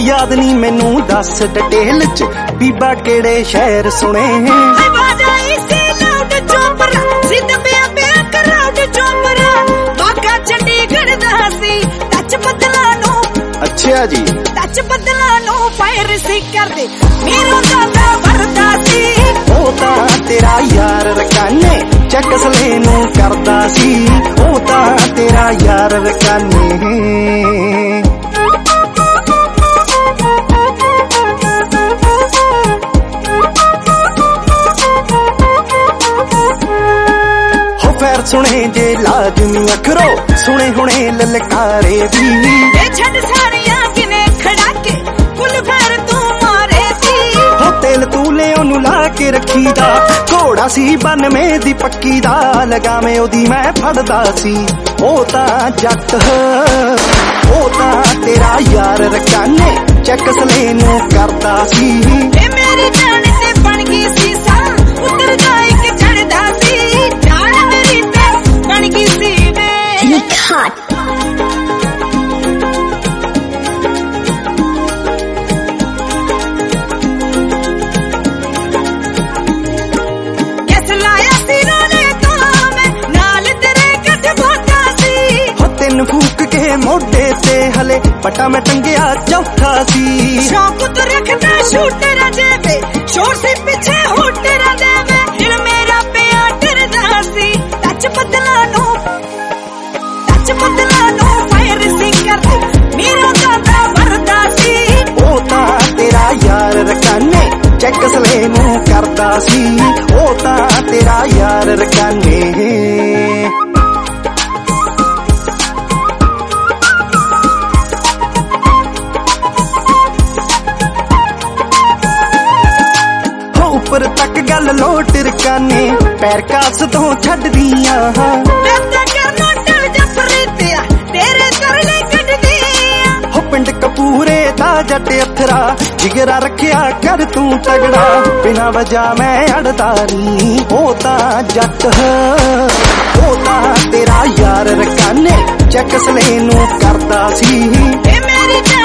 याद नहीं मैनू दस डिटेल च बीबा केड़े शहर सुने अच्छा जी टच बदला फायर सी कर दे मेरा दादा भरदा सी ओ तां तेरा यार रकाने चक सलेनू करदा सी ओ तां तेरा यार रकाने सुने जे लाजमी अखरो सुने हुणे ललकारे भी छड़ साड़ियां किने खड़ा के कुल भर तू मारे सी हो तेल तूले ओनू ला के रखी दा घोड़ा सी 92 दी पक्की दा लगावे ओदी मैं फड़दा सी ओ तां जट ओ तां तेरा यार रकाने चक सलेनू करदा सी मेरी जान ते बन गई सी सा उतर जाए के चढ़दा सी जान मेरी ते बन गई सी वे मोटे ते हले पटा में टंगिया चौथा सी शौक तो रखता शूटर जेबे शोर से पीछे होटर देवे दिल मेरा पिया डरदा सी टच बदला नो फायर सी कर दे मेरा दादा भरदा सी ओ तां तेरा यार रकाने चेक सलेनू करदा सी ओ तां तेरा यार रकाने ऊपर तक गल लोट रकाने पैर कास तो छड़ दियां हो पिंड कपूरे दा जट अथरा जिगरा रखिया कर तू तगड़ा बिना वजह मैं अड़दा नी ओ तां जट ओ तां तेरा यार रकाने चक सलेनू करदा सी मेरी